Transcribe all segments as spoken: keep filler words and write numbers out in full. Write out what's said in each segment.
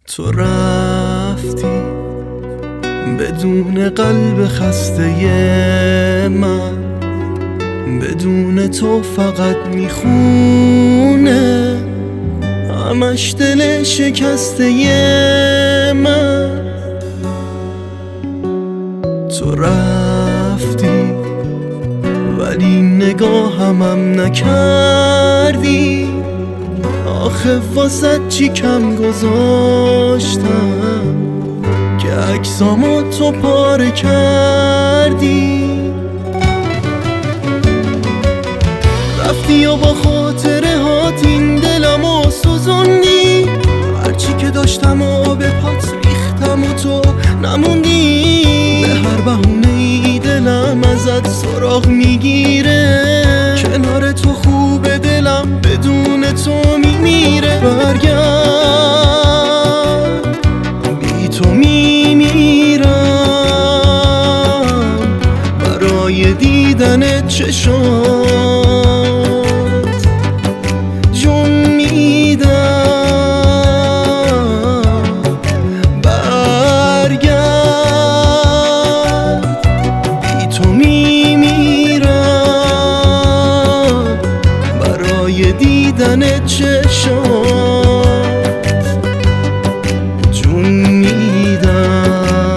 تو رفتی بدون قلب خسته من، بدون تو فقط میخونه همش دل شکسته من. تو رفتی ولی نگاهمم نکردی، آخه واسه چی کم گذاشتم که عکسامو تو پاره کردی. رفتی و با خاطره هات این دلمو سوزوندی، هرچی که داشتم و به پات ریختم و تو نموندی. به هر بهونه ای دلم ازت سراغ میگیره، کنار تو خوبه دلم بدون تو میمیره. برگرد بی تو میمیرم برای دیدن چشات جون میدم. برگرد بی تو میمیرم برای دیدن چشات جون میدم.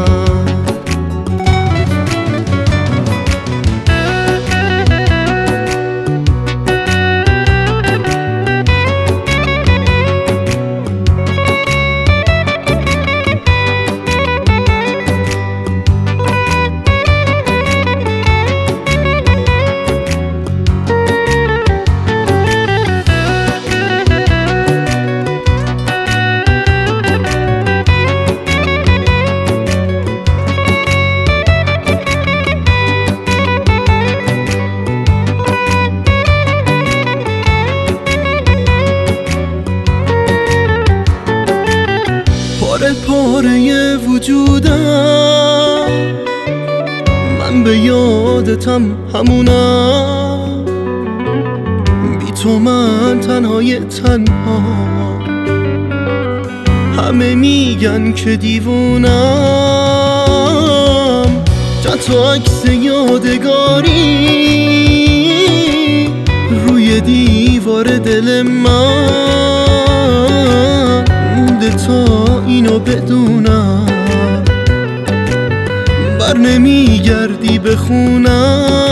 پاره پاره وجودم من به یادتم همونم، بی تو من تنهای تنها. همه میگن که دیوونم، چند تا عکس یادگاری روی دیوار دل من مونده تا اینو بدونم. بر نمیگردی بخونم